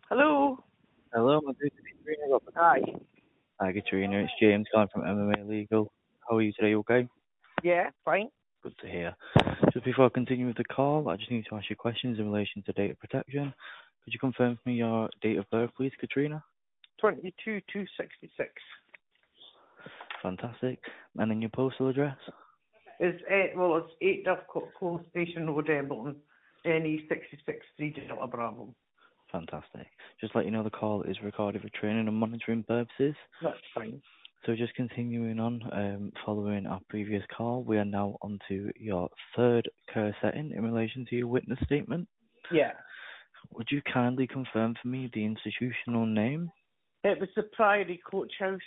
Hello. Hello, my dear Katrina Robert. Hi. Hi, Katrina. It's James calling from MMA Legal. How are you today? Okay? Yeah, fine. Good to hear. Just before I continue with the call, I just need to ask you questions in relation to data protection. Could you confirm for me your date of birth, please, Katrina? 22,266. Fantastic. And then your postal address? It's 8 Close Station Road, Embleton, NE66 3 Delta Bravo. Fantastic. Just let you know the call is recorded for training and monitoring purposes. That's fine. So just continuing on, following our previous call, we are now on to your third care setting in relation to your witness statement. Yeah. Would you kindly confirm for me the institutional name? It was the Priory Coach House.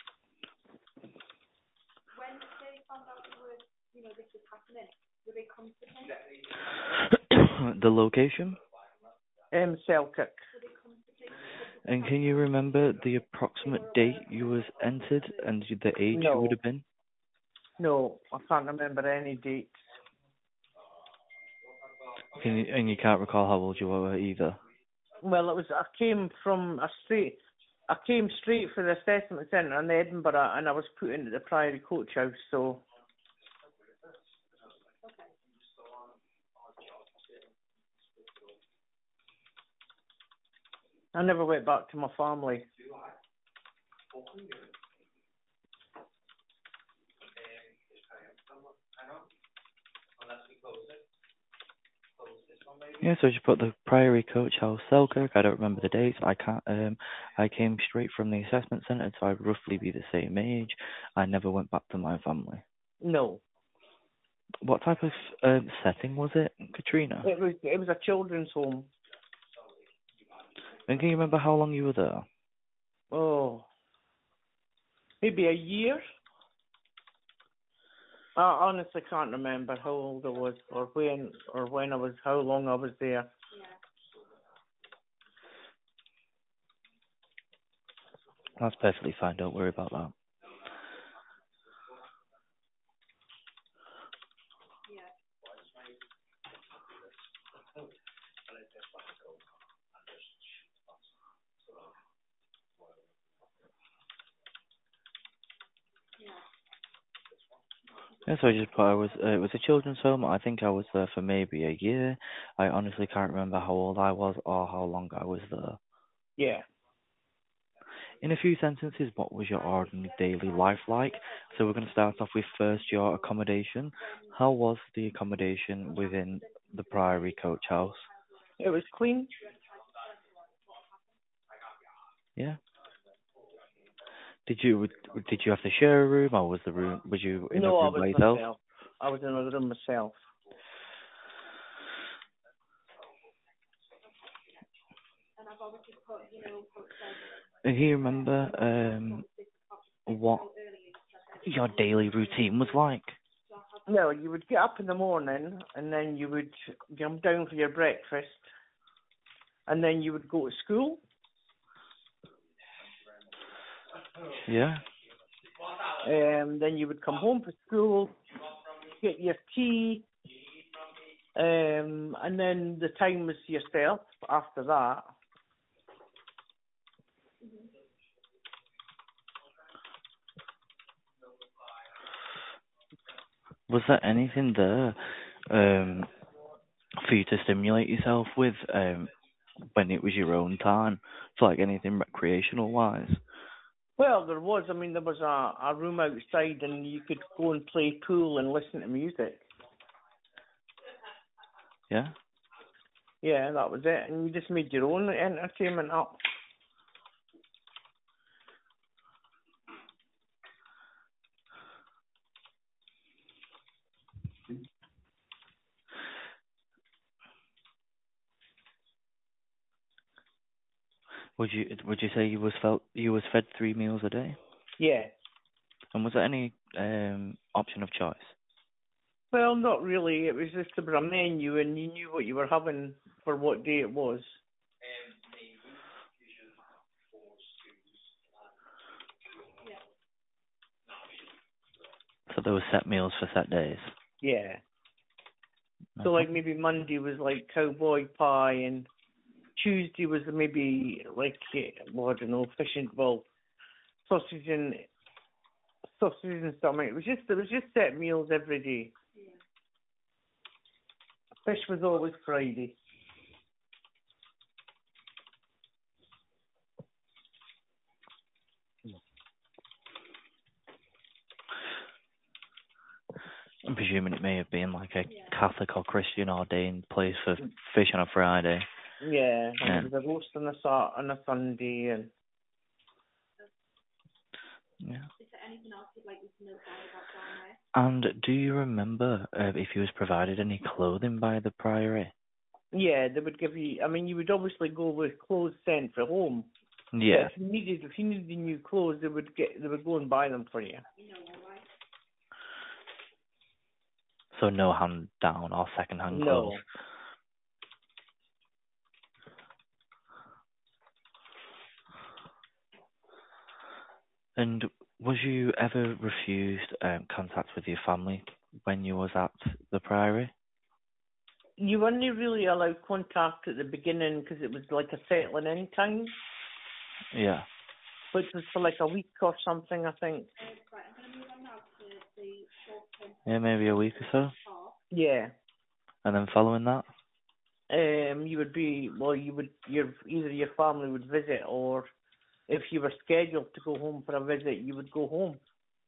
The location? Selkirk. And can you remember the approximate date you was entered and the age you would No. have been? No, I can't remember any dates. And you can't recall how old you were either? Well, I came straight for the assessment centre in Edinburgh and I was put into the Priory Coach House, so I never went back to my family. Yeah, so you put the Priory Coach House, Selkirk. I don't remember the dates. I can't. I came straight from the assessment centre, so I'd roughly be the same age. I never went back to my family. No. What type of setting was it, Katrina? It was a children's home. And can you remember how long you were there? Oh, maybe a year. I honestly can't remember how old I was or when I was, how long I was there. That's perfectly fine. Don't worry about that. Yeah, so I just put I was it was a children's home. I think I was there for maybe a year. I honestly can't remember how old I was or how long I was there. Yeah. In a few sentences, what was your ordinary daily life like? So we're going to start off with first your accommodation. How was the accommodation within the Priory Coach House? It was clean. Yeah. Did you have to share a room, or was you in a No, I room was by yourself? myself. I was in a room myself. And do you remember what your daily routine was like? Well, you would get up in the morning and then you would come down for your breakfast and then you would go to school. Yeah. Then you would come home from school, get your tea, and then the time was yourself after that. Was there anything there for you to stimulate yourself with when it was your own time? So like anything recreational wise? Well, there was. I mean, there was a room outside, and you could go and play pool and listen to music. Yeah. Yeah, that was it. And you just made your own entertainment up. Would you say you was fed 3 meals a day? Yeah. And was there any option of choice? Well, not really. It was just a menu, and you knew what you were having for what day it was. So there were set meals for set days. Yeah. No So, like, problem. maybe Monday was like cowboy pie, and Tuesday was maybe like, well, I don't know, fish and, well, sausage and something. It was just set meals every day. Fish was always Friday. I'm presuming it may have been like a Catholic or Christian ordained place for fish on a Friday. Yeah, and Yeah. it was a roast on a Sunday, and Yeah. And do you remember if you was provided any clothing by the priory? yeah, they would give you. I mean, you would obviously go with clothes sent for home. Yeah. But if you needed new clothes, they would go and buy them for you. So no hand down or second hand clothes. No. And was you ever refused contact with your family when you was at the priory? You only really allowed contact at the beginning because it was like a settling in time, Yeah. which was for like a week or something, I think. Yeah, maybe a week or so. Yeah. And then following that? You would be, well, either your family would visit, or if you were scheduled to go home for a visit, you would go home.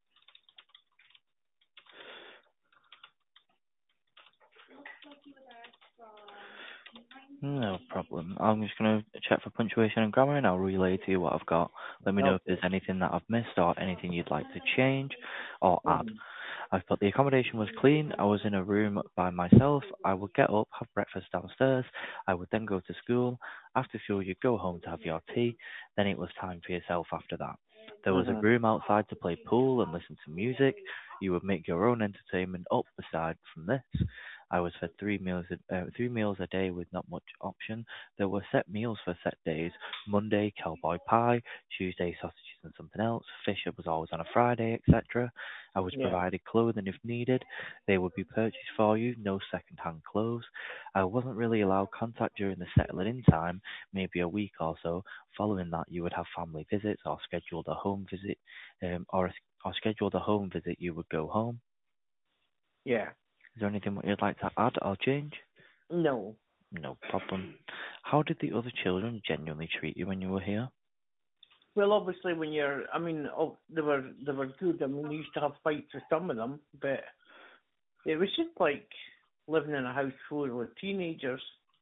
No problem. I'm just going to check for punctuation and grammar and I'll relay to you what I've got. Let me know if there's anything that I've missed or anything you'd like to change or add. I've put the accommodation was clean. I was in a room by myself. I would get up, have breakfast downstairs. I would then go to school. After school, you'd go home to have your tea. Then it was time for yourself after that. There was a room outside to play pool and listen to music. You would make your own entertainment up aside from this. I was fed 3 meals a day with not much option. There were set meals for set days. Monday, cowboy pie. Tuesday, sausages and something else. Fish was always on a Friday, etc. I was provided clothing if needed. They would be purchased for you, no second-hand clothes. I wasn't really allowed contact during the settling in time, maybe a week or so. Following that, you would have family visits or scheduled a home visit, or scheduled a home visit, you would go home. Yeah. Is there anything you'd like to add or change? No. No problem. How did the other children genuinely treat you when you were here? Well, obviously, when they were good. I mean, we used to have fights with some of them, but it was just like living in a house full of teenagers.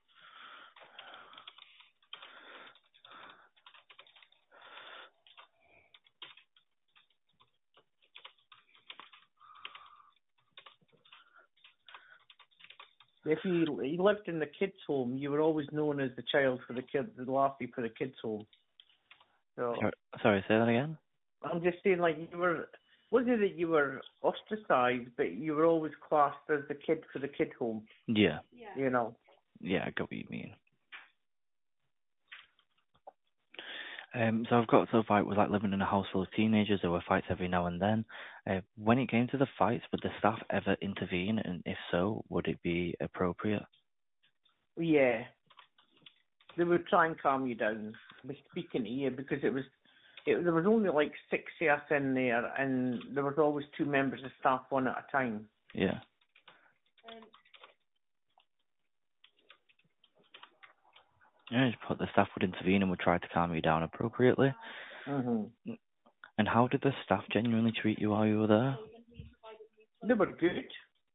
If you lived in the kids' home, you were always known as the child for the kids, the lassie for the kids' home. So Sorry, say that again? I'm just saying, like, wasn't that you were ostracized, but you were always classed as the kid for the kid home. Yeah. You know. Yeah, I get what you mean. So I've got so far it was like living in a house full of teenagers. There were fights every now and then. When it came to the fights, would the staff ever intervene? And if so, would it be appropriate? Yeah. They would try and calm you down by speaking to you, because there was only like 6 of us in there, and there was always 2 members of staff, one at a time. Yeah. Yeah, just put the staff would intervene and would try to calm you down appropriately. Mhm. And how did the staff genuinely treat you while you were there? They were good.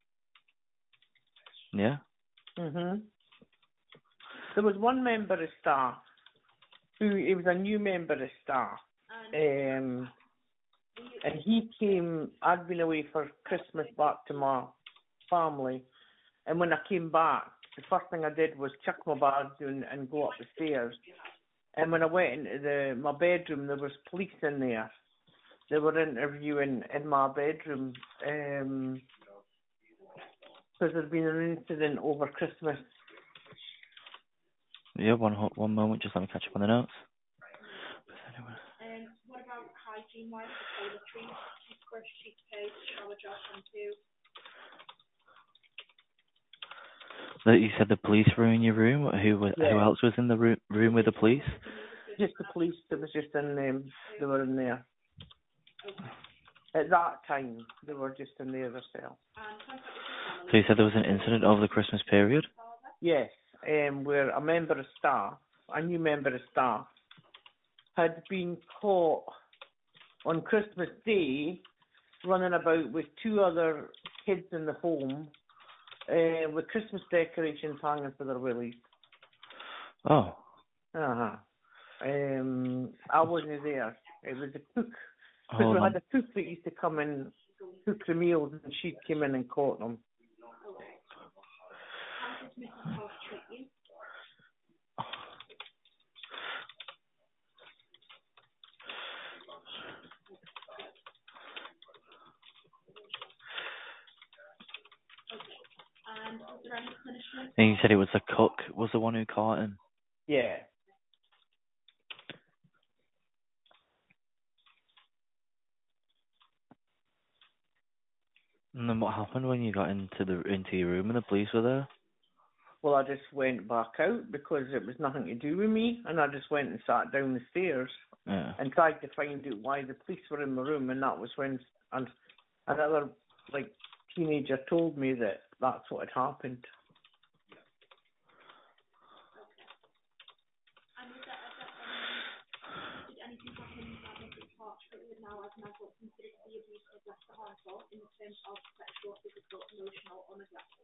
Yeah? Mhm. There was one member of staff he was a new member of staff, and he came. I'd been away for Christmas back to my family, and when I came back, the first thing I did was chuck my bags and go up the stairs. And when I went into my bedroom, there was police in there. They were interviewing in my bedroom because there'd been an incident over Christmas. Yeah, one moment, just let me catch up on the notes. What about hygiene-wise, the toiletries, toothbrush, toothpaste, shower gel, shampoo? That you said the police were in your room. Who Yeah, else was in the room with the police? just the police that was just in they were in there. At that time, they were just in there themselves. So you said there was an incident over the Christmas period? Yes, where a member of staff, a new member of staff, had been caught on Christmas Day running about with two other kids in the home with Christmas decorations hanging for their willies. Oh. Uh-huh. I wasn't there. It was a cook. Because Hold we on. had a cook that used to come and cook the meals, and she came in and caught them. And you said it was the cook was the one who caught him? Yeah. And then what happened when you got into your room and the police were there? Well, I just went back out because it was nothing to do with me, and I just went and sat down the stairs Yeah. and tried to find out why the police were in my room, and that was when another teenager told me that that's what had happened. Did anything happen at Mrs. Park that would now, as an adult, consider to be abusive, less or harmful in terms of sexual, physical, emotional, or neglectful?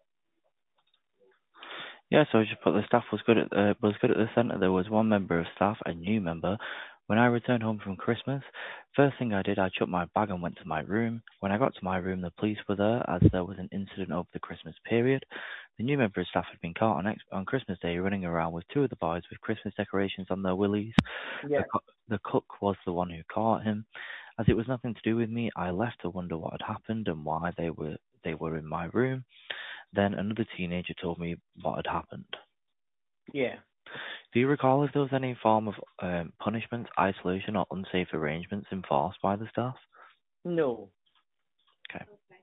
Yeah, so I just put the staff was good at the centre. There was one member of staff, a new member. When I returned home from Christmas, first thing I did, I took my bag and went to my room. When I got to my room, the police were there as there was an incident over the Christmas period. The new member of staff had been caught on Christmas Day running around with two of the boys with Christmas decorations on their willies. Yeah. The cook was the one who caught him. As it was nothing to do with me, I left to wonder what had happened and why they were in my room. Then another teenager told me what had happened. Yeah. Do you recall if there was any form of punishment, isolation, or unsafe arrangements enforced by the staff? No. Okay.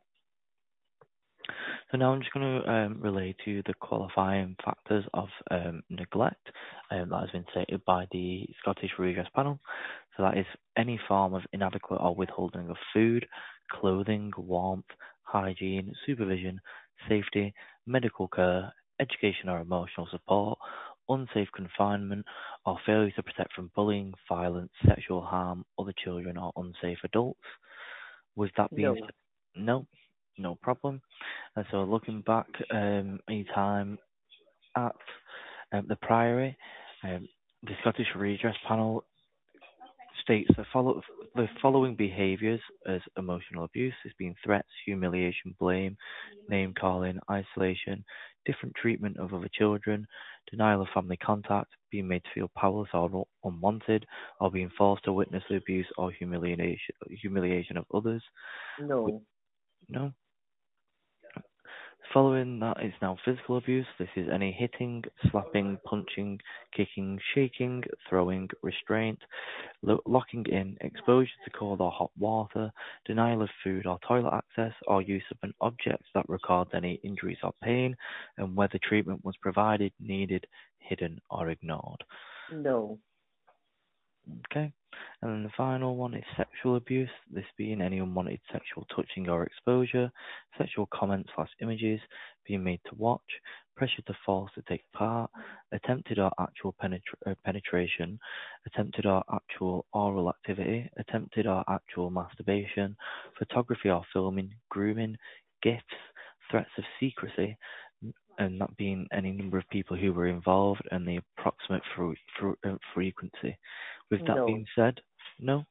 So now I'm just going to relate to you the qualifying factors of neglect that has been stated by the Scottish Redress Panel. So that is any form of inadequate or withholding of food, clothing, warmth, hygiene, supervision, safety, medical care, education or emotional support, unsafe confinement, or failure to protect from bullying, violence, sexual harm, other children, or unsafe adults. With that being said, no problem. And so looking back, any time at the Priory, the Scottish Redress Panel states the following behaviours as emotional abuse has been threats, humiliation, blame, name calling, isolation, different treatment of other children, denial of family contact, being made to feel powerless or unwanted, or being forced to witness the abuse or humiliation of others. No. No. Following that is now physical abuse. This is any hitting, slapping, punching, kicking, shaking, throwing, restraint, locking in, exposure to cold or hot water, denial of food or toilet access, or use of an object that records any injuries or pain, and whether treatment was provided, needed, hidden, or ignored. No. Okay. And then the final one is sexual abuse, this being any unwanted sexual touching or exposure, sexual comments / images, being made to watch, pressure to force to take part, attempted or actual penetration, attempted or actual oral activity, attempted or actual masturbation, photography or filming, grooming, gifts, threats of secrecy, and that being any number of people who were involved and the approximate frequency. With that being said, no?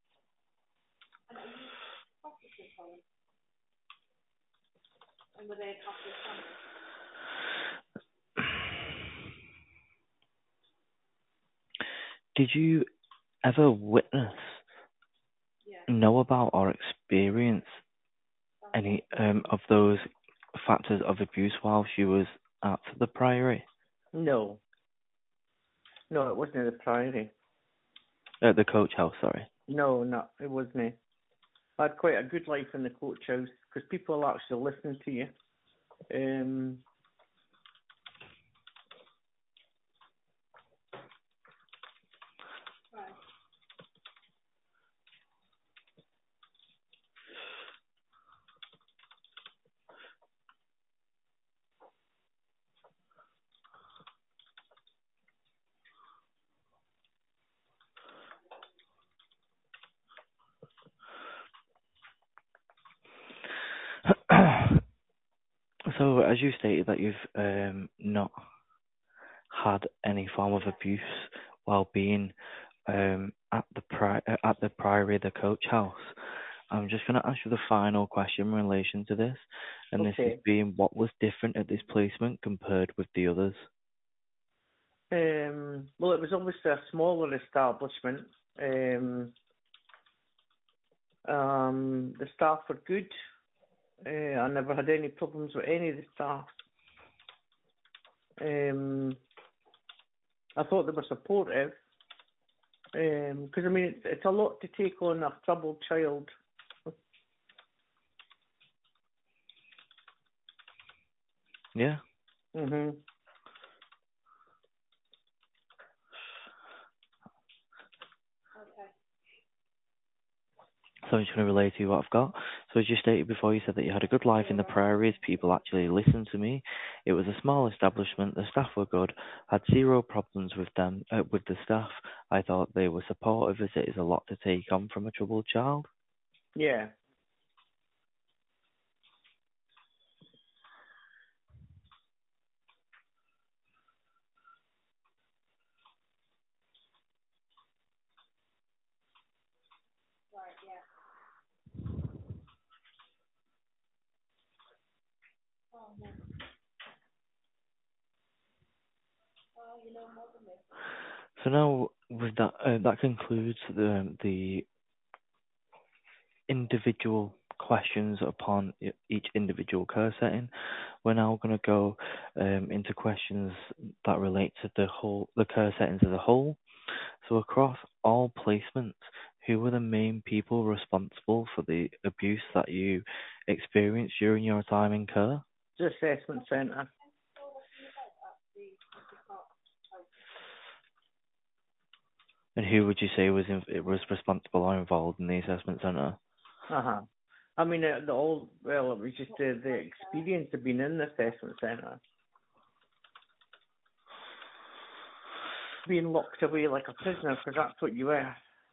Did you ever witness, know about, or experience any of those factors of abuse while she was at the Priory? No. No, it wasn't at the Priory. At the coach house, sorry. No, it wasn't. I had quite a good life in the coach house because people actually listened to you. as you stated that you've not had any form of abuse while being at the Priory, the coach house. I'm just going to ask you the final question in relation to this, and this is Okay. being what was different at this placement compared with the others. Well, it was obviously a smaller establishment. The staff were good. I never had any problems with any of the staff. I thought they were supportive. Because I mean, it's a lot to take on a troubled child. Yeah. Mhm. So I'm just going to relay to you what I've got. So as you stated before, you said that you had a good life in the Priories. People actually listened to me. It was a small establishment. The staff were good. Had zero problems with them, with the staff. I thought they were supportive, as it is a lot to take on from a troubled child. Yeah. So now, with that, that concludes the individual questions upon each individual care setting. We're now going to go into questions that relate to the care settings as a whole. So across all placements, who were the main people responsible for the abuse that you experienced during your time in care? The assessment centre. And who would you say was responsible or involved in the assessment centre? I mean, it was just the experience of being in the assessment centre. Being locked away like a prisoner, because that's what you were.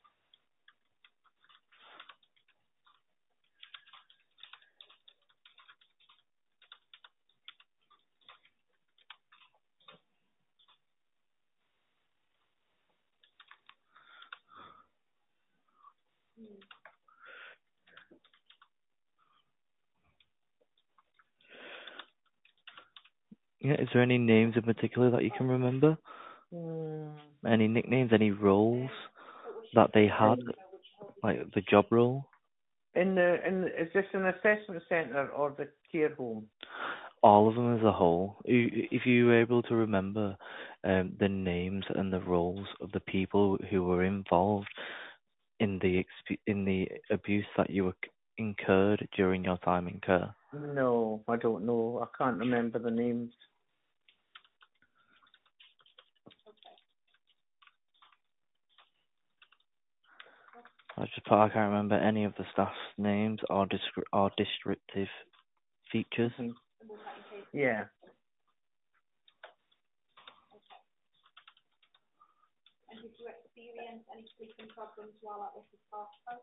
Yeah, is there any names in particular that you can remember? Any nicknames, any roles that they had, like the job role? Is this an assessment centre or the care home? All of them as a whole. If you were able to remember the names and the roles of the people who were involved in the abuse that you incurred during your time in care. No, I don't know. I can't remember the names. I can't remember any of the staff's names or descriptive features. Mhm. Yeah. And did you experience any sleeping problems while at this house?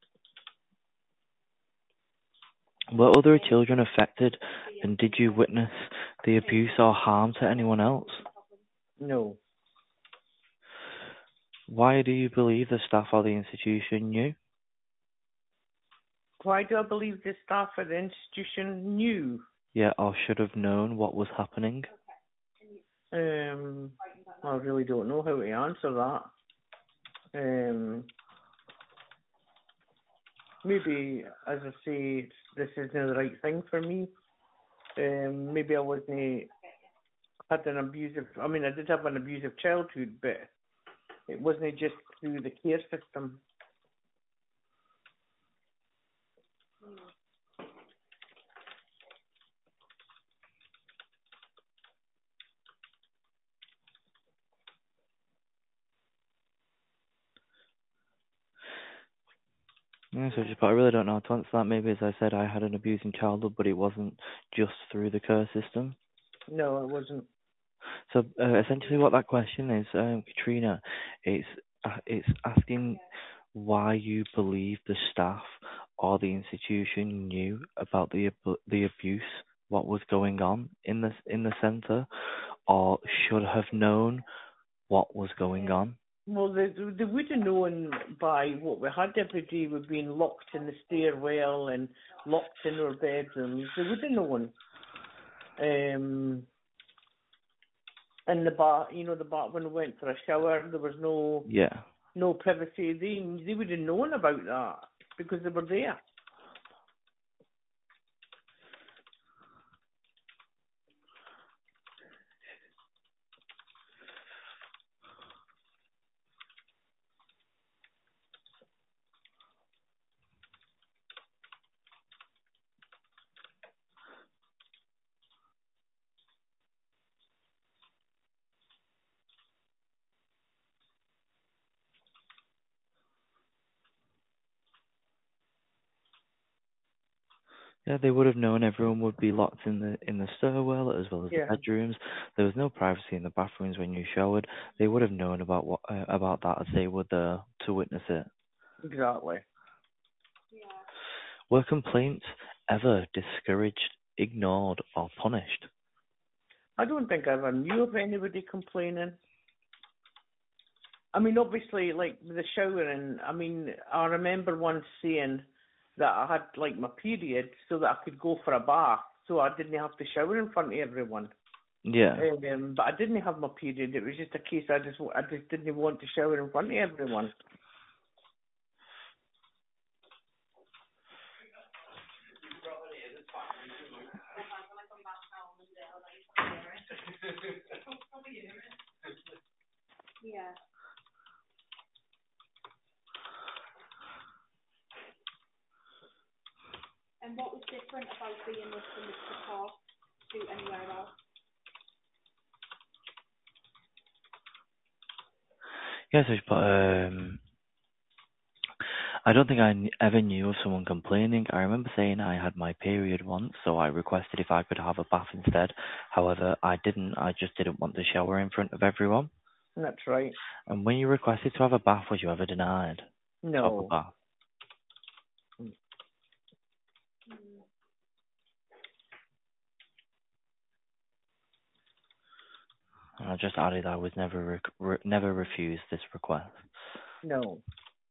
Were other children affected, and did you witness the abuse or harm to anyone else? No. Why do you believe the staff or the institution knew? Why do I believe the staff at the institution knew? Yeah, or should have known what was happening? I really don't know how to answer that. Maybe, as I say, this isn't the right thing for me. Maybe I had an abusive. I mean, I did have an abusive childhood, but it wasn't just through the care system. Yeah, so but I really don't know how to answer that. Maybe, as I said, I had an abusing childhood, but it wasn't just through the care system. No, it wasn't. So essentially, what that question is, Katrina, it's asking why you believe the staff or the institution knew about the abuse what was going on in the centre, or should have known what was going on? Well, they would have known by what we had every day. We'd been locked in the stairwell and locked in our bedrooms. They would have known. In the bar, the bar when we went for a shower, there was no privacy. They would have known about that because they were there. Yeah, they would have known everyone would be locked in the stairwell as well as the bedrooms. There was no privacy in the bathrooms when you showered. They would have known about that as they were there to witness it. Exactly. Were complaints ever discouraged, ignored, or punished? I don't think I ever knew of anybody complaining. I mean, obviously, like with the showering, I mean, I remember once saying that I had like my period so that I could go for a bath, so I didn't have to shower in front of everyone. Yeah. But I didn't have my period. It was just a case I just didn't want to shower in front of everyone. Yeah. And what was different about being with the Mr. Park to anywhere else? Yes, but I don't think ever knew of someone complaining. I remember saying I had my period once, so I requested if I could have a bath instead. However, I didn't. I just didn't want to shower in front of everyone. That's right. And when you requested to have a bath, was you ever denied? No. Of a bath? And I just added I was never never refused this request. No.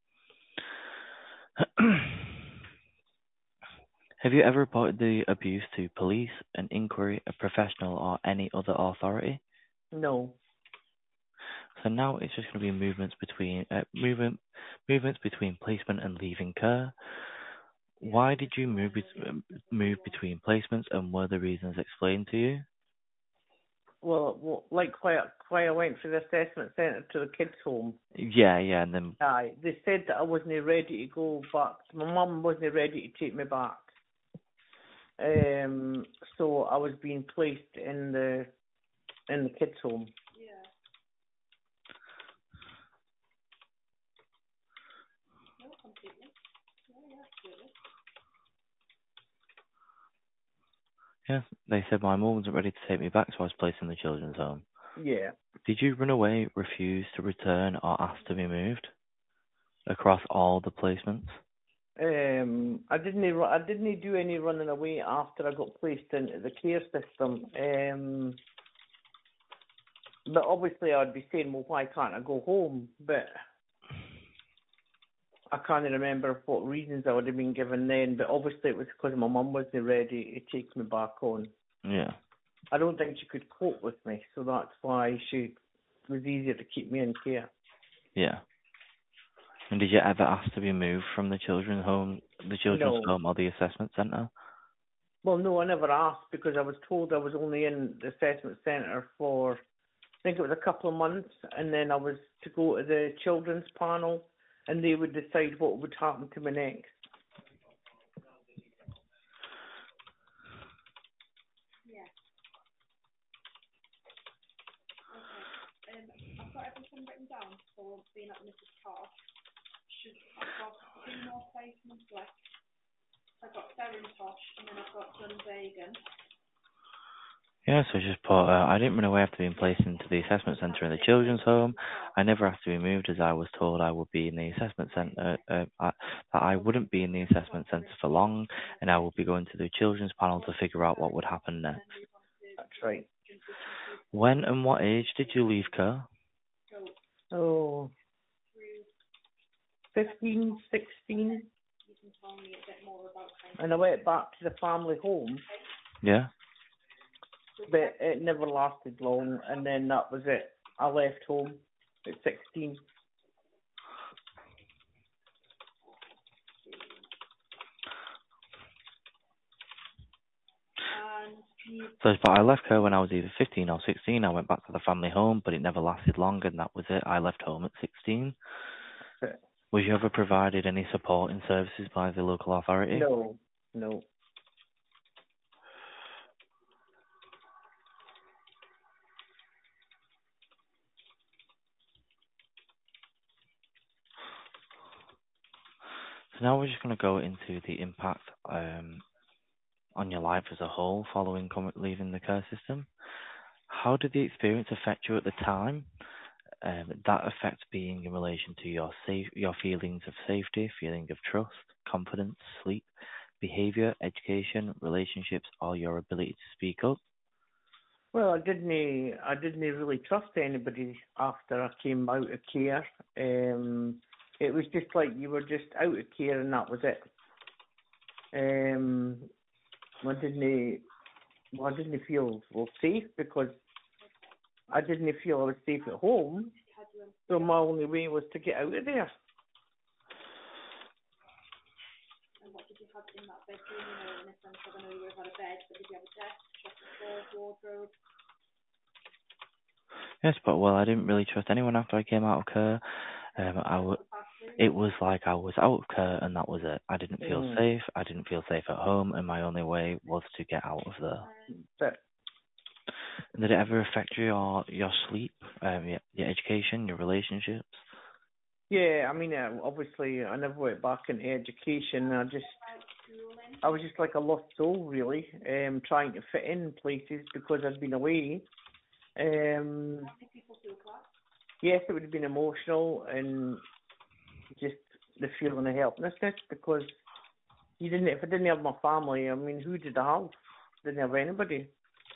Have you ever reported the abuse to police, an inquiry, a professional, or any other authority? No. So now it's just going to be movements between placement and leaving care. Why did you move between placements, and were the reasons explained to you? Well, like why I went for the assessment centre to the kids' home. Yeah, and then. They said that I wasn't ready to go back. My mum wasn't ready to take me back. So I was being placed in the kids' home. Yeah. No, completely. Yeah, absolutely. Yeah, they said my mum wasn't ready to take me back, so I was placed in the children's home. Yeah. Did you run away, refuse to return, or ask to be moved across all the placements? I didn't do any running away after I got placed into the care system. But obviously I'd be saying, well, why can't I go home? But I can't remember what reasons I would have been given then. But obviously it was because my mum wasn't ready to take me back on. Yeah. I don't think she could cope with me, so that's why she was easier to keep me in care. Yeah. And did you ever ask to be moved from the children's home, or the assessment centre? Well, no, I never asked because I was told I was only in the assessment centre for, I think it was a couple of months, and then I was to go to the children's panel, and they would decide what would happen to me next. Yeah. Okay. I've got everything written down for being at Mrs. Park. I've got 2 more placements left. I've got Tosh, and then I've got Dunvegan. Yeah, so just put, I didn't run away after being placed into the assessment centre in the children's home. I never asked to be moved as I was told I would be in the assessment centre, that I wouldn't be in the assessment centre for long, and I would be going to the children's panel to figure out what would happen next. That's right. When and what age did you leave Kerr? Oh, 15, 16. And I went back to the family home, Yeah? but it never lasted long, and then that was it. I left home at 16. So but I left her when I was either 15 or 16. I went back to the family home, but it never lasted long, and that was it. I left home at 16. That's it. Was you ever provided any support and services by the local authority? No, no. So now we're just going to go into the impact on your life as a whole following leaving the care system. How did the experience affect you at the time? That effect being in relation to your feelings of safety, feeling of trust, confidence, sleep, behaviour, education, relationships, or your ability to speak up. Well, I didn't really trust anybody after I came out of care. It was just like you were just out of care and that was it. I didn't feel safe because I didn't feel I was safe at home. So my only way was to get out of there. And what did you have in that bedroom? You know, in a sense of, I know you would have had a bed, but did you have a desk, chocolate floor, wardrobe? Yes, but well, I didn't really trust anyone after I came out of care. It was like I was out of care and that was it. I didn't feel safe. I didn't feel safe at home, and my only way was to get out of there. But Did it ever affect your sleep, your education, your relationships? yeah, I mean, obviously, I never went back into education. I was just like a lost soul, really, trying to fit in places because I'd been away. Yes, it would have been emotional and just the feeling of helplessness because if I didn't have my family, I mean, who did I have? Didn't have anybody.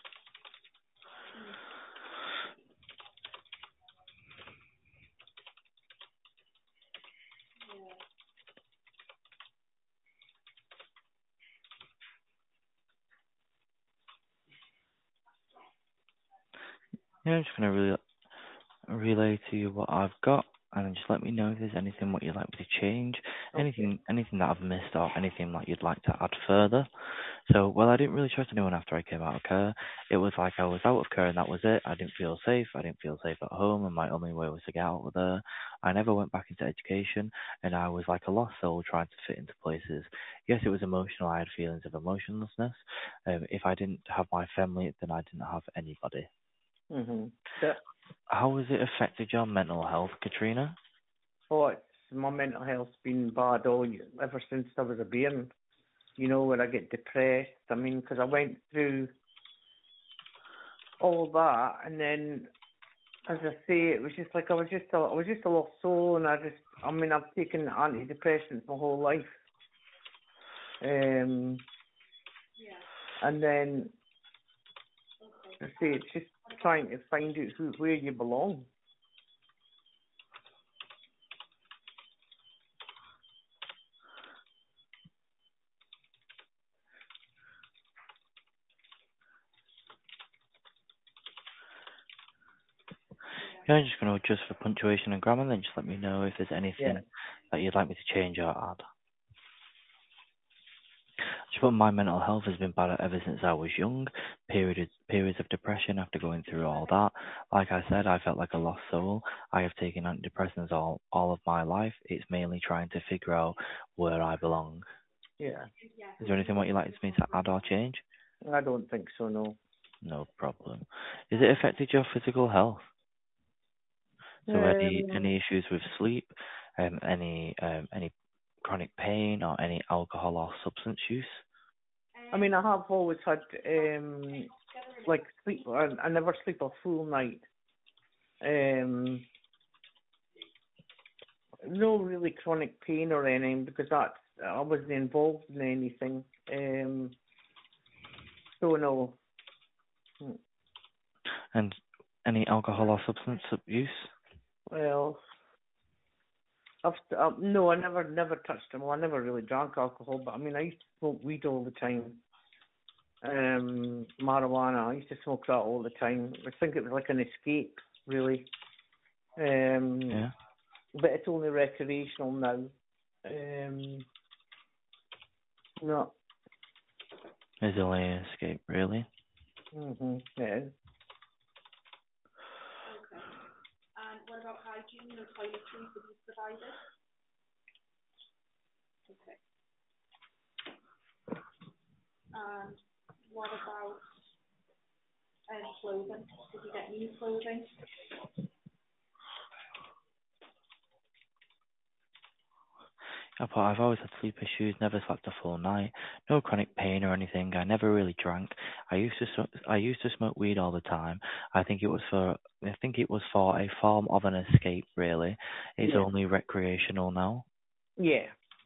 Yeah, I'm just gonna relay to you what I've got, and then just let me know if there's anything what you'd like me to change, Okay. anything that I've missed, or anything that you'd like to add further. So, well, I didn't really trust anyone after I came out of care. It was like I was out of care and that was it. I didn't feel safe. I didn't feel safe at home, and my only way was to get out of there. I never went back into education, and I was like a lost soul trying to fit into places. Yes, it was emotional. I had feelings of emotionlessness. If I didn't have my family, then I didn't have anybody. Yeah. How has it affected your mental health, Katrina? Oh, my mental health's been bad ever since I was a bairn. You know, when I get depressed. I mean, because I went through all that, and then, as I say, it was just like I was just a lost soul, and I've taken antidepressants my whole life. And then, I say, it's just trying to find out where you belong. Yeah, I'm just going to adjust for punctuation and grammar, then just let me know if there's anything Yeah. that you'd like me to change or add. Just put my mental health has been bad ever since I was young. Periods of depression after going through all that. Like I said, I felt like a lost soul. I have taken antidepressants all of my life. It's mainly trying to figure out where I belong. Yeah. Is there anything what you'd like me to add or change? I don't think so, no. No problem. Is it affected your physical health? So any issues with sleep, any chronic pain, or any alcohol or substance use? I mean, I have always had like sleep. I never sleep a full night. No really chronic pain or anything because I wasn't involved in anything. So no. And any alcohol or substance abuse? Well, no, I never touched them. Well, I never really drank alcohol, but I mean, I used to smoke weed all the time. Marijuana, I used to smoke that all the time. I think it was like an escape, really. Yeah. But it's only recreational now. No. Is only an escape, really? Yeah. Okay. And what about hygiene? No toiletries that you've provided? Okay. And what about clothing? Did you get new clothing? I've always had sleep issues, never slept a full night, no chronic pain or anything. I never really drank. I used to smoke weed all the time. I think it was for a form of an escape, really. It's only recreational now. Yeah.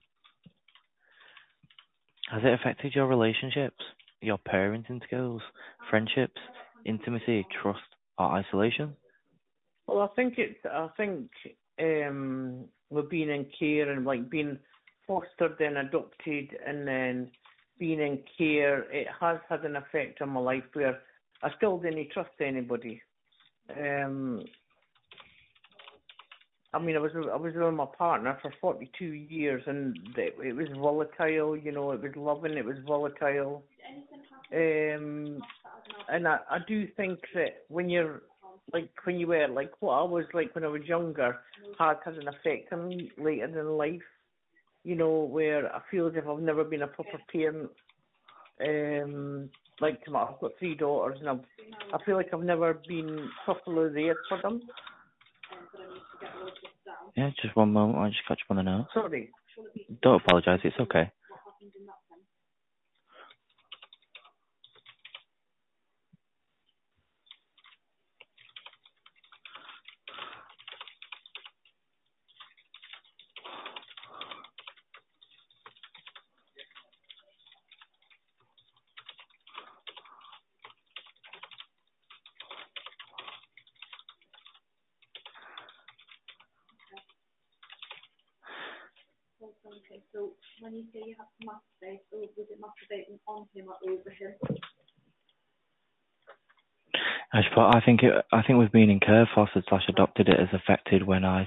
Has it affected your relationships, your parenting skills, friendships, intimacy, trust, or isolation? Well, I think with being in care and like being fostered and adopted and then being in care, it has had an effect on my life where I still didn't trust anybody. I mean, I was with my partner for 42 years, and it was volatile. You know, it was loving, it was volatile. And I do think that when you were like what I was like when I was younger, had an effect on me later in life. You know, where I feel as if I've never been a proper parent. Like I've got 3 daughters, and I feel like I've never been properly there for them. Yeah, just one moment. I'll just catch up on the notes. Sorry. Don't apologise. It's okay. Okay, so when you say you have to masturbate, so was it masturbating on him or over him? I think with being in care fostered / adopted, it has affected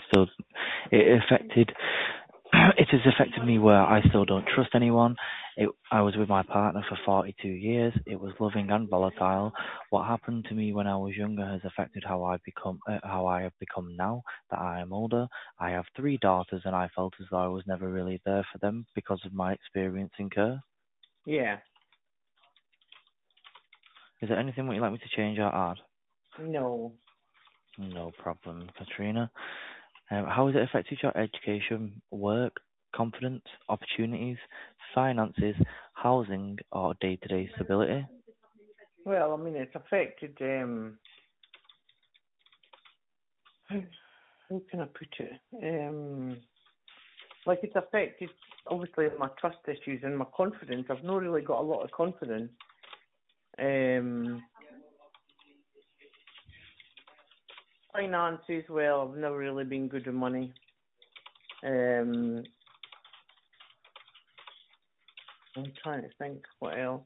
it has affected me where I still don't trust anyone. I was with my partner for 42 years. It was loving and volatile. What happened to me when I was younger has affected how I have become now that I am older. I have 3 daughters, and I felt as though I was never really there for them because of my experience in care. Yeah. Is there anything you'd like me to change or add? No. No problem, Katrina. How has it affected your education, work, confidence, opportunities, finances, housing, or day-to-day stability? Well, I mean, it's affected. How can I put it? Like it's affected, obviously, my trust issues and my confidence. I've not really got a lot of confidence. Finances, well, I've never really been good with money. I'm trying to think what else.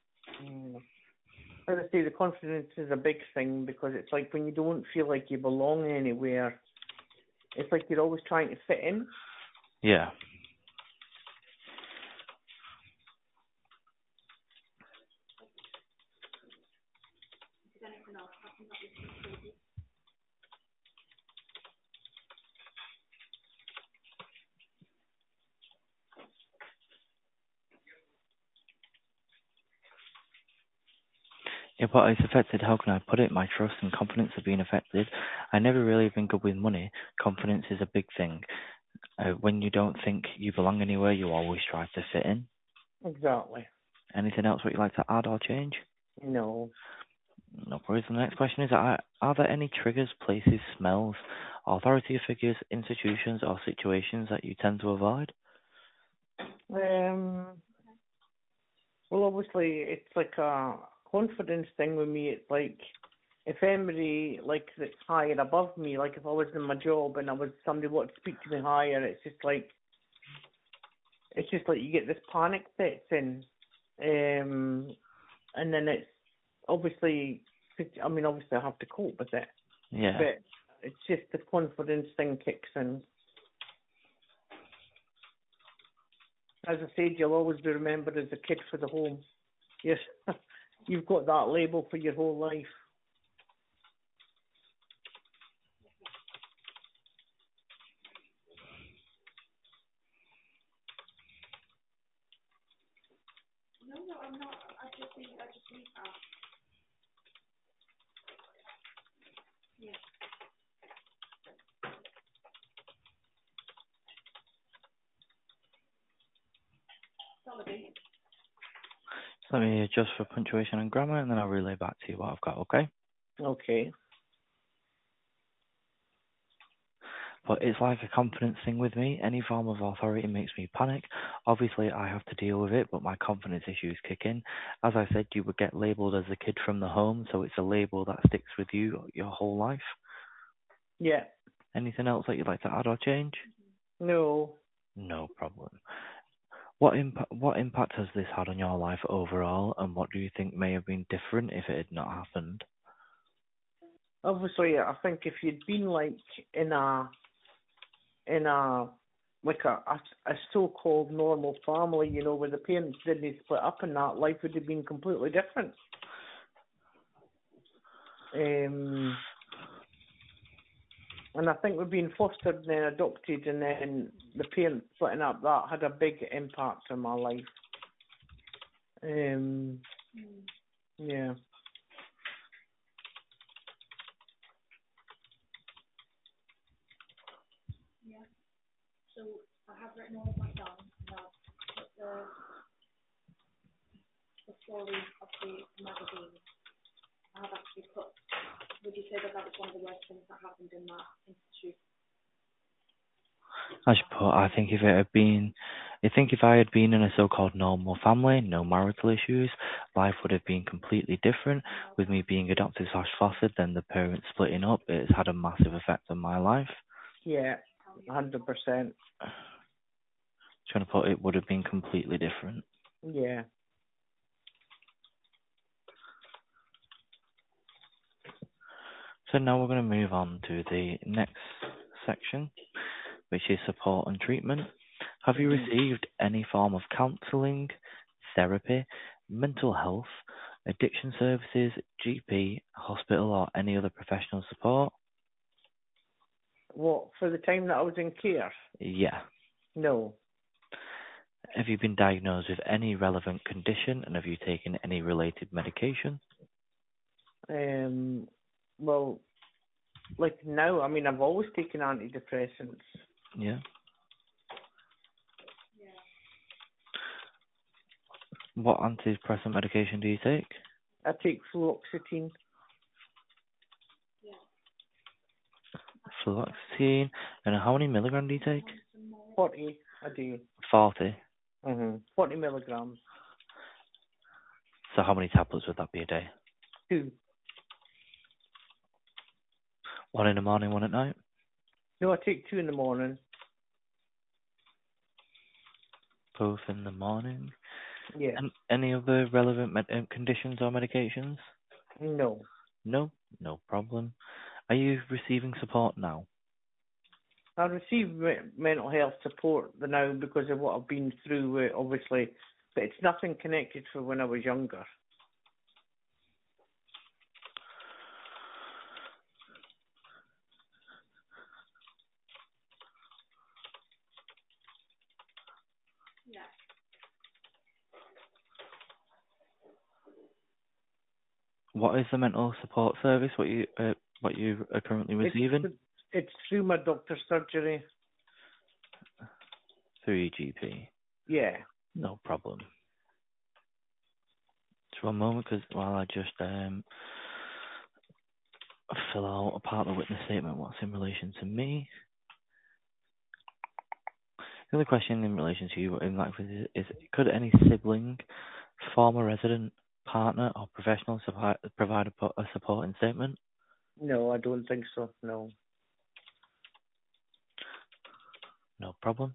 As I say, the confidence is a big thing because it's like when you don't feel like you belong anywhere, it's like you're always trying to fit in. Yeah. Yeah, but it's affected, how can I put it? My trust and confidence have been affected. I never really been good with money. Confidence is a big thing. When you don't think you belong anywhere, you always try to fit in. Exactly. Anything else what you'd like to add or change? No. No worries. The next question is, are there any triggers, places, smells, authority figures, institutions, or situations that you tend to avoid? Well, obviously, it's like a confidence thing with me. It's like if anybody like that's higher above me, like if I was in my job and somebody wanted to speak to me higher, it's just like you get this panic sets in, and then it's obviously, obviously I have to cope with it, Yeah. but it's just the confidence thing kicks in. As I said, you'll always be remembered as a kid for the home. Yes, you've got that label for your whole life. No, I'm not. I just think that. Yeah. Solid. Let me adjust for punctuation and grammar, and then I'll relay back to you what I've got, okay? Okay. But it's like a confidence thing with me. Any form of authority makes me panic. Obviously, I have to deal with it, but my confidence issues kick in. As I said, you would get labelled as a kid from the home, so it's a label that sticks with you your whole life. Yeah. Anything else that you'd like to add or change? No. No problem. What impact has this had on your life overall, and what do you think may have been different if it had not happened? Obviously, I think if you'd been like in a like a so-called normal family, you know, where the parents didn't split up and that, life would have been completely different. And I think we've been fostered and then adopted and then the parents splitting up, that had a big impact on my life. Yeah. Yeah. So I have written all of that down. Now, put the story of the magazine. I have actually put. Would you say that was one of the worst things that happened in that institute? I think if I had been in a so-called normal family, no marital issues, life would have been completely different. With me being adopted / fostered, then the parents splitting up, it's had a massive effect on my life. Yeah, 100%. Trying to put it would have been completely different. Yeah. So now we're going to move on to the next section, which is support and treatment. Have you received any form of counselling, therapy, mental health, addiction services, GP, hospital, or any other professional support? What, for the time that I was in care? Yeah. No. Have you been diagnosed with any relevant condition, and have you taken any related medication? Well, like now, I've always taken antidepressants. Yeah. What antidepressant medication do you take? I take fluoxetine. Fluoxetine. And how many milligrams do you take? 40 a day. 40. 40 milligrams. So how many tablets would that be a day? 2. One in the morning, one at night? No, I take 2 in the morning. Both in the morning? Yeah. And any other relevant conditions or medications? No. No? No problem. Are you receiving support now? I receive mental health support now because of what I've been through, obviously, but it's nothing connected to when I was younger. Yeah. What is the mental support service? What you are currently receiving? It's through my doctor's surgery. Through your GP. Yeah. No problem. Just one moment, because while I just fill out a part of the witness statement. What's in relation to me? The other question in relation to you in that is could any sibling, former resident, partner, or professional provide a supporting statement? No, I don't think so. No. No problem.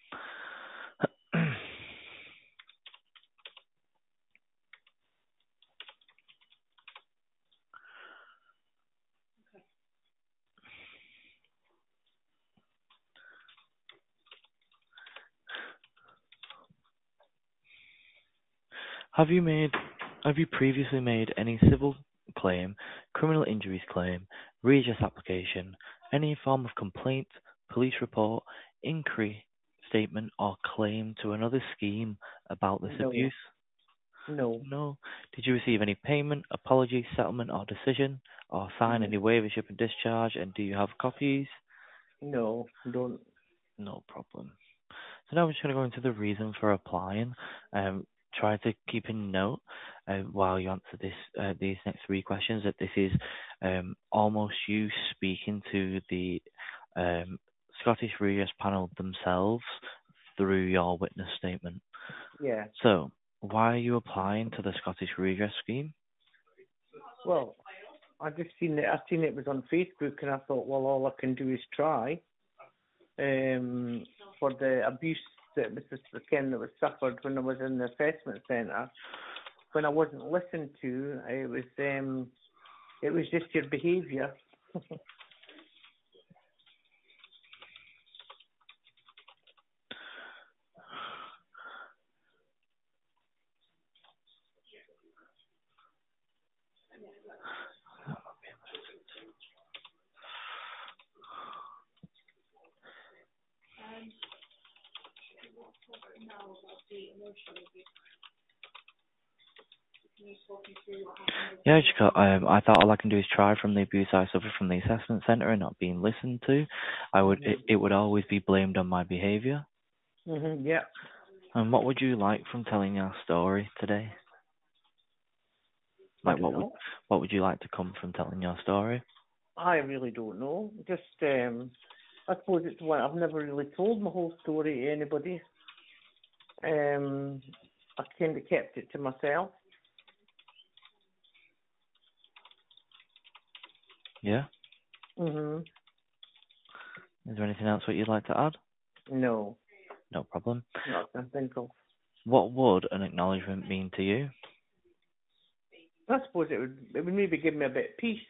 Have you previously made any civil claim, criminal injuries claim, redress application, any form of complaint, police report, inquiry statement, or claim to another scheme about this No. abuse? No. No. Did you receive any payment, apology, settlement, or decision, or sign any waivership and discharge? And do you have copies? No, don't. No problem. So now we're just going to go into the reason for applying. Try to keep a note while you answer these next three questions that this is almost you speaking to the Scottish Redress panel themselves through your witness statement. Yeah. So, why are you applying to the Scottish Redress scheme? Well, I seen it was on Facebook, and I thought, well, all I can do is try. For the abuse that that was suffered when I was in the assessment centre, when I wasn't listened to, it was just your behaviour. Now about the emotional abuse. Can you talk me through what happened? Yeah, I thought all I can do is try from the abuse I suffered from the assessment centre and not being listened to. It would always be blamed on my behaviour. Yeah. And what would you like from telling your story today? Like, what would you like to come from telling your story? I really don't know. Just, I suppose it's one I've never really told my whole story to anybody. I kind of kept it to myself. Yeah? Mhm. Is there anything else that you'd like to add? No. No problem. Not that I think of. What would an acknowledgement mean to you? I suppose it would maybe give me a bit of peace.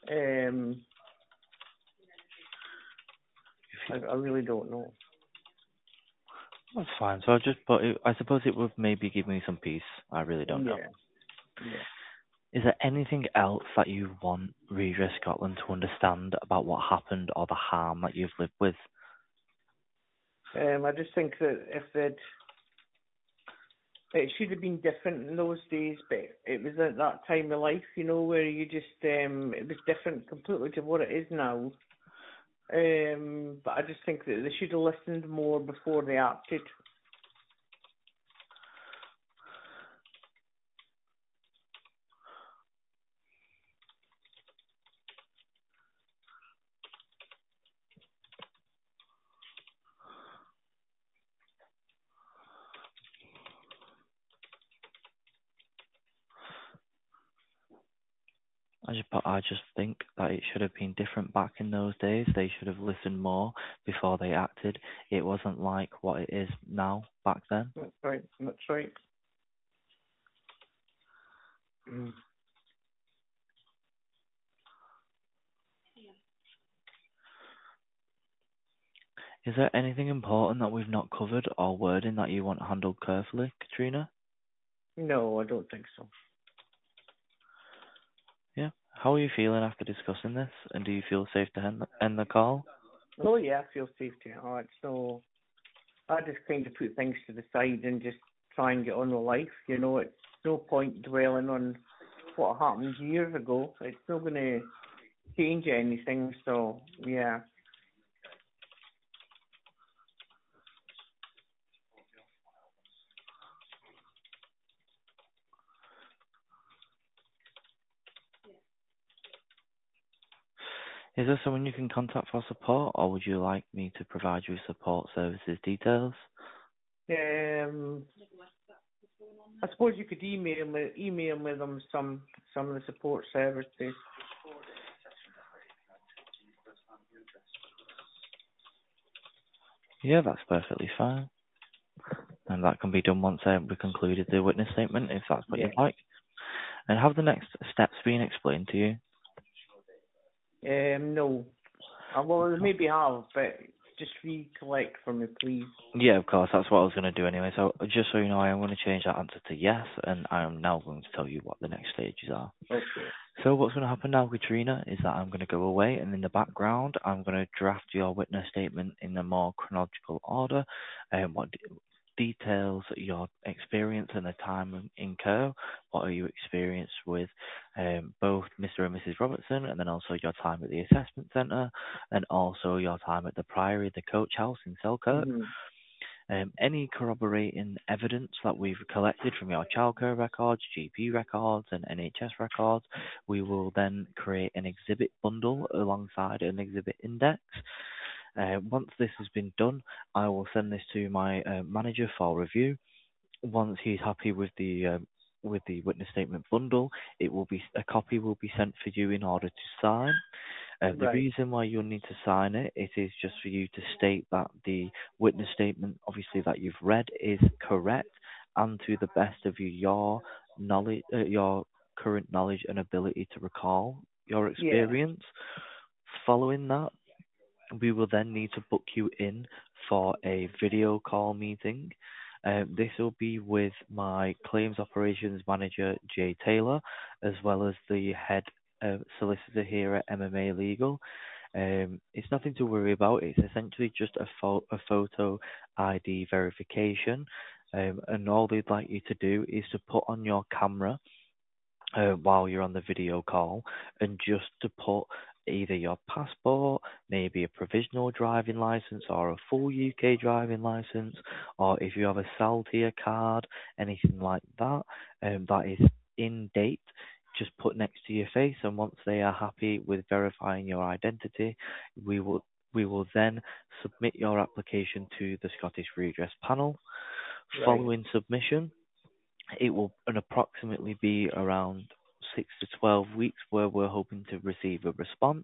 I really don't know. That's fine. So I suppose it would maybe give me some peace. I really don't know. Yeah. Is there anything else that you want Redress Scotland to understand about what happened or the harm that you've lived with? I just think that it should have been different in those days, but it was at that time of life, where you just, it was different completely to what it is now. But I just think that they should have listened more before they acted. I just think that it should have been different back in those days. They should have listened more before they acted. It wasn't like what it is now back then. That's right. Mm. Is there anything important that we've not covered or wording that you want handled carefully, Katrina? No, I don't think so. Yeah. How are you feeling after discussing this? And do you feel safe to end the call? Oh yeah, I feel safe to heart. So I just kind of put things to the side and just try and get on with life. It's no point dwelling on what happened years ago. It's not going to change anything. So yeah. Is there someone you can contact for support, or would you like me to provide you with support services details? I suppose you could email me them some of the support services. Yeah, that's perfectly fine. And that can be done once we concluded the witness statement, if that's what you'd like. And have the next steps been explained to you? No. Well, maybe have, but just recollect for me, please. Yeah, of course, that's what I was going to do anyway. So just so you know, I am going to change that answer to yes, and I am now going to tell you what the next stages are. Okay. So what's going to happen now, Katrina, is that I'm going to go away, and in the background, I'm going to draft your witness statement in a more chronological order, what details your experience and the time in care. What are you experienced with both Mr. and Mrs. Robertson, and then also your time at the assessment centre, and also your time at the Priory, the coach house in Selkirk. Mm-hmm. Any corroborating evidence that we've collected from your childcare records, GP records, and NHS records, we will then create an exhibit bundle alongside an exhibit index. Once this has been done, I will send this to my manager for review. Once he's happy with the witness statement bundle, a copy will be sent for you in order to sign. The reason why you'll need to sign it is just for you to state that the witness statement, obviously that you've read, is correct and to the best of your knowledge, your current knowledge and ability to recall your experience. Yeah. Following that, we will then need to book you in for a video call meeting. This will be with my claims operations manager, Jay Taylor, as well as the head solicitor here at MMA Legal. It's nothing to worry about. It's essentially just a photo ID verification. And all they'd like you to do is to put on your camera while you're on the video call, and just to put either your passport, maybe a provisional driving license or a full UK driving license, or if you have a Saltia card, anything like that, that is in date, just put next to your face. And once they are happy with verifying your identity, we will then submit your application to the Scottish Redress Panel. Following submission, it will approximately be around 6 to 12 weeks where we're hoping to receive a response.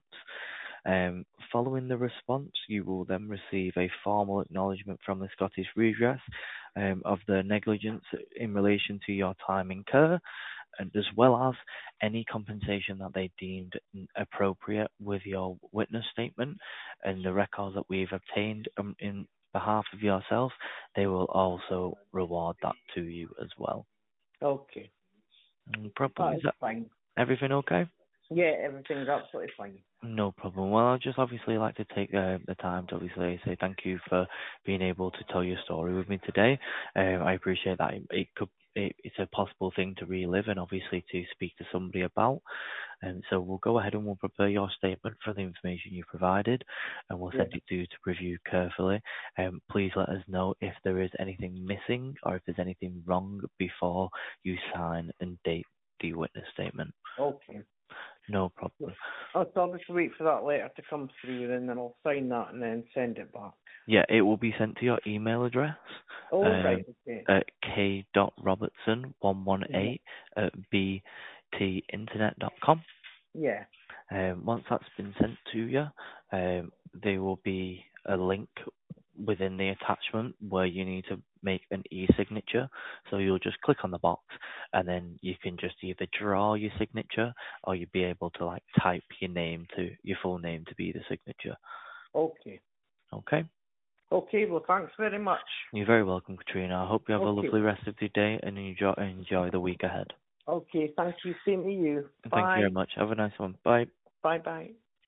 Following the response, you will then receive a formal acknowledgement from the Scottish Redress of the negligence in relation to your time in care, and as well as any compensation that they deemed appropriate with your witness statement and the records that we've obtained in behalf of yourself. They will also reward that to you as well. Okay. No problem. Is that fine? Everything okay? Yeah, everything's absolutely fine. No problem. Well, I'd just obviously like to take the time to obviously say thank you for being able to tell your story with me today. I appreciate that. It's a possible thing to relive and obviously to speak to somebody about. And so we'll go ahead and we'll prepare your statement for the information you provided, and we'll send it to you to review carefully. Please let us know if there is anything missing or if there's anything wrong before you sign and date the witness statement. Okay. No problem. So I'll just wait for that letter to come through, and then I'll sign that and then send it back. Yeah, it will be sent to your email address. Right. Okay. At k.robertson118 at btinternet.com. Yeah. Once that's been sent to you, there will be a link within the attachment where you need to make an e-signature. So you'll just click on the box, and then you can just either draw your signature, or you'll be able to like type your full name to be the signature. Okay. Okay. Okay, well, thanks very much. You're very welcome, Katrina. I hope you have a lovely rest of your day and enjoy the week ahead. Okay, thank you. Same to you. Thank you very much. Have a nice one. Bye. Bye-bye.